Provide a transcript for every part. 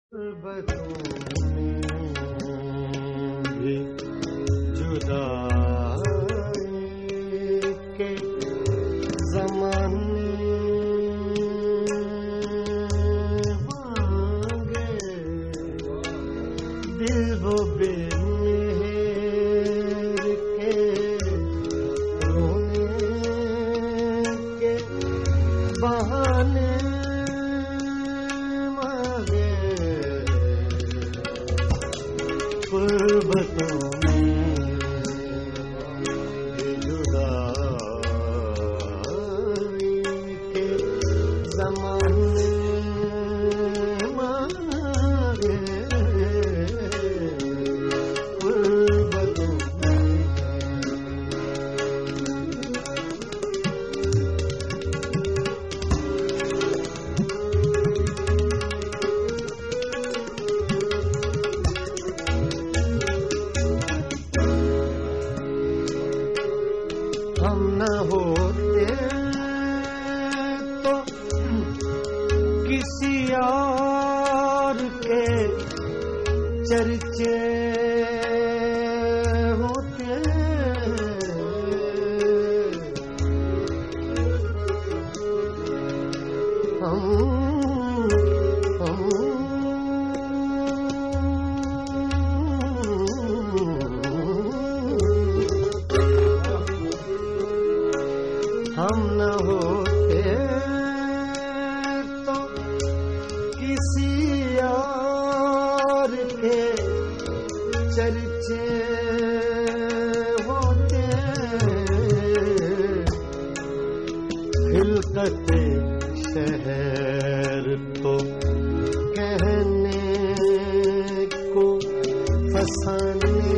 भी जुदाई के ज़माने मांगे दिल वो बेमेहर के रोने के बहाने गुर्बतों में जुदाई के ज़माने मांगे गुर्बतों हम न होते तो किसी और के चर्चे होते हम न होते तो किसी और के चर्चे होते खिलकते शहर तो कहने को फसाने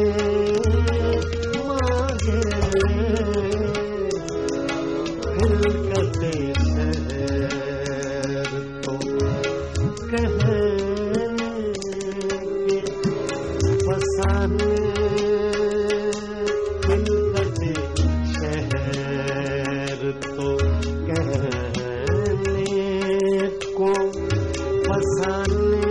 मांगे खिलकते शहर तो कहने के फसाने खिलकते शहर तो कहने को फसाने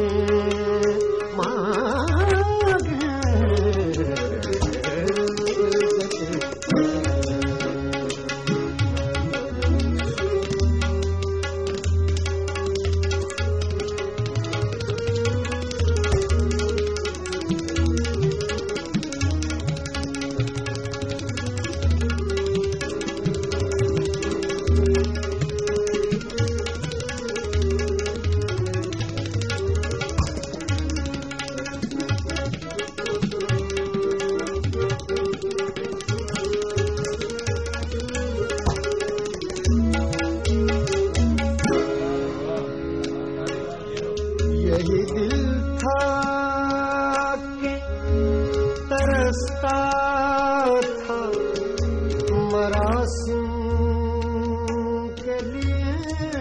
यही दिल था कि तरसता था मरासिम के लिए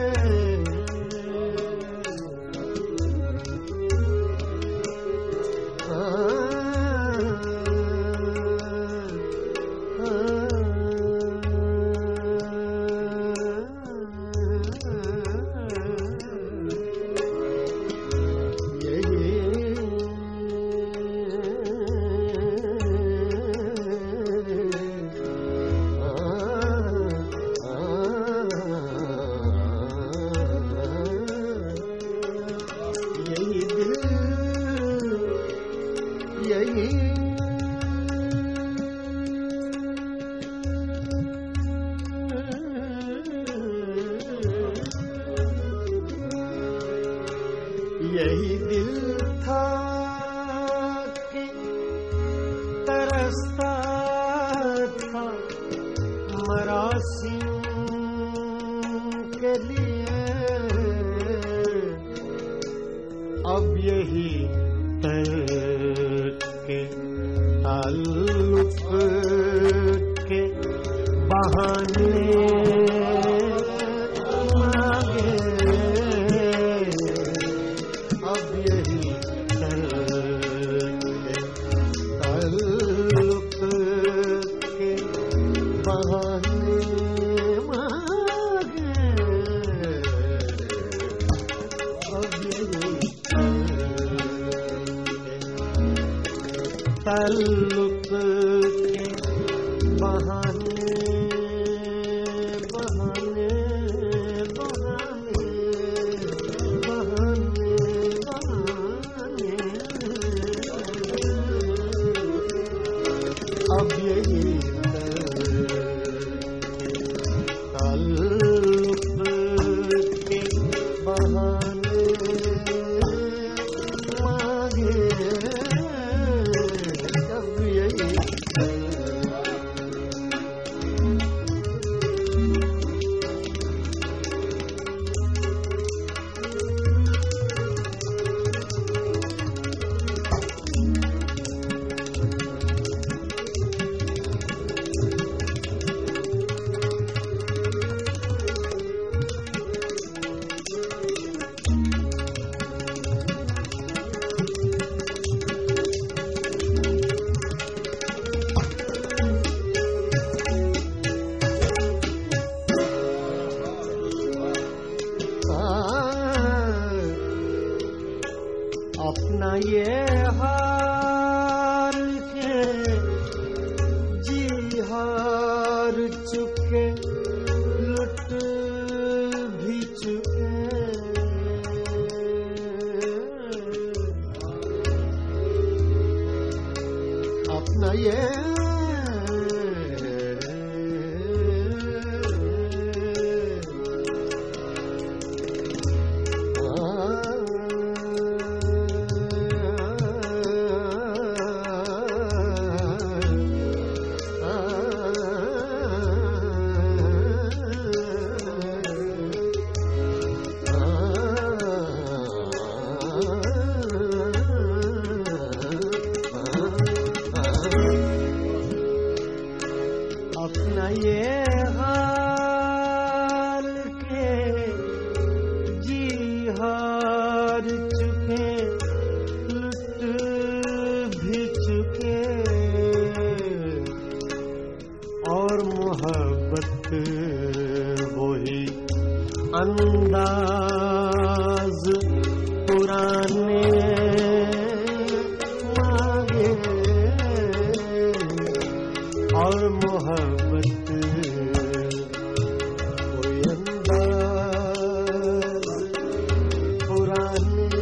यही दिल था कि तरसता था मरासिम के लिए अब यही तर्क के ताल्लुक के बहाने मांगे ताल्लुक के बहाने बहाने बहाने बहाने बहाने अब यही ताल्लुक के बहाने मांगे अब यही अपना ये हार के जी हार चुके लुट भी चुके अपना ये अपना ये हाल के जी हार चुके लुट भी चुके और मोहब्बत वही अंदाज पुराने मांगे और मोहब्बत कोई अंदाज पुराने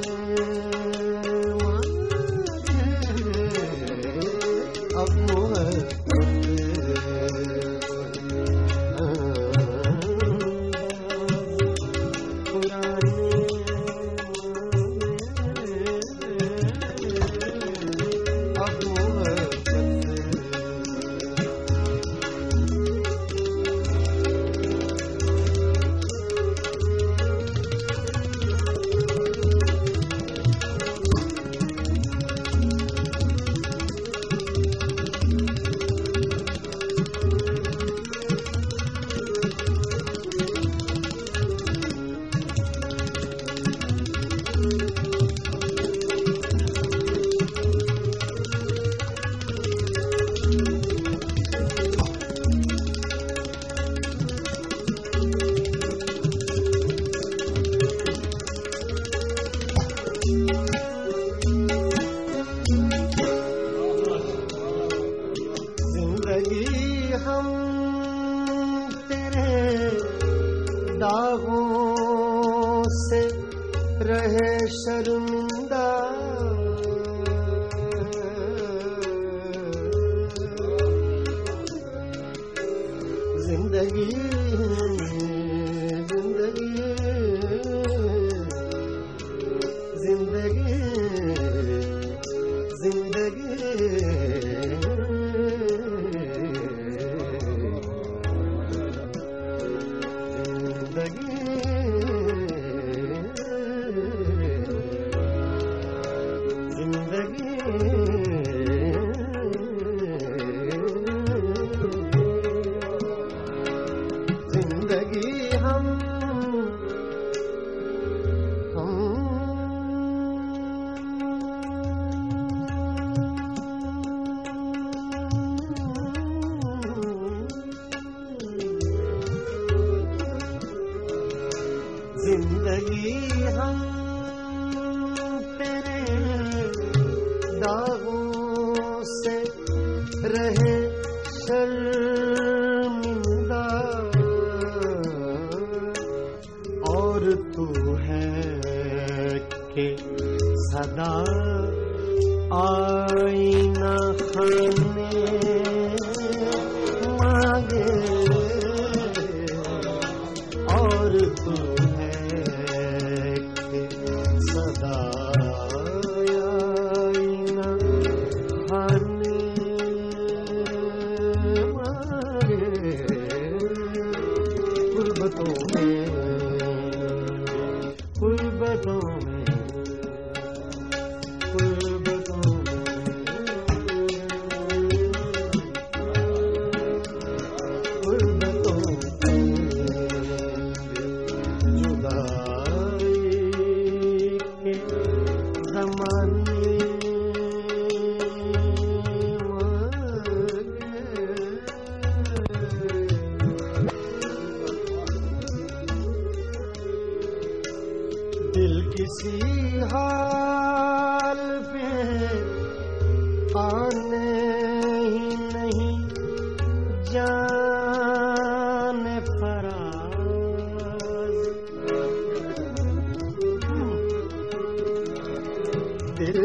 अब मोहब्बत पुराने अब हम तेरे दागों से रहे शर्मिंदा जिंदगी जिंदगी जिंदगी जिंदगी के सदा आईना खाने मांगे और तू है कि सदा आईना खाने मांगे गुर्बतों में गुर्बतों में गुर्बतों दिल किसी हाल पे आने ही नहीं जाने फराज दिल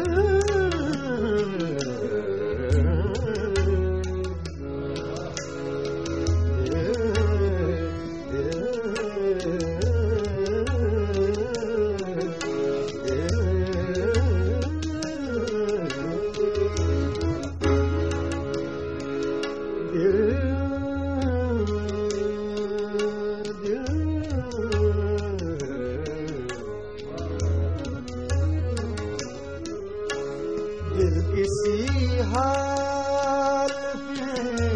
दिल किसी हाल पे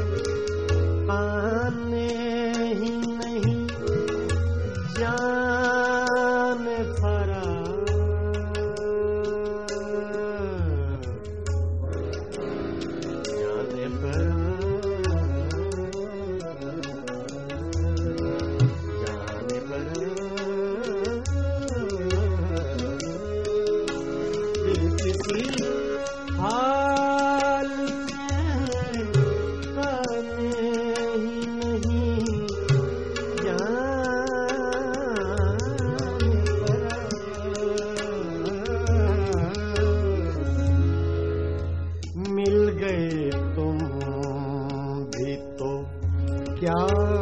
आने ही नहीं जाने फराज जाने दिल किसी हाल में आने ही नहीं जाने मिल गए तुम भी तो क्या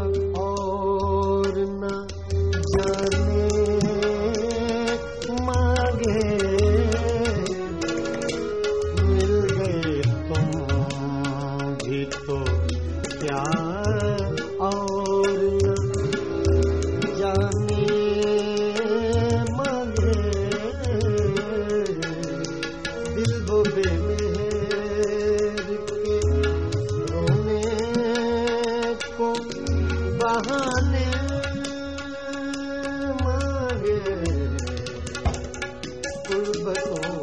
और न जाने मांगे तो क्या और न जाने मांगे दिल वो बेमेहर के रोने को बहाने मांगे गुर्बतों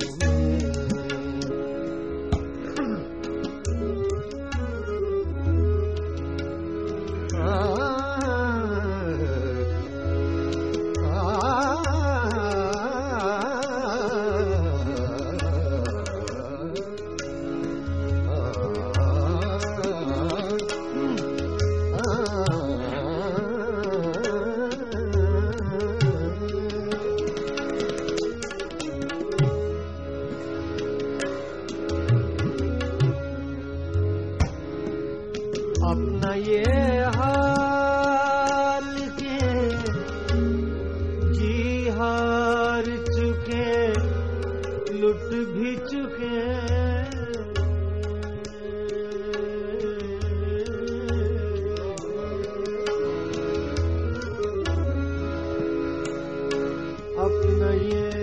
अपना ये हाल के जी हार चुके लुट भी चुके अपना ये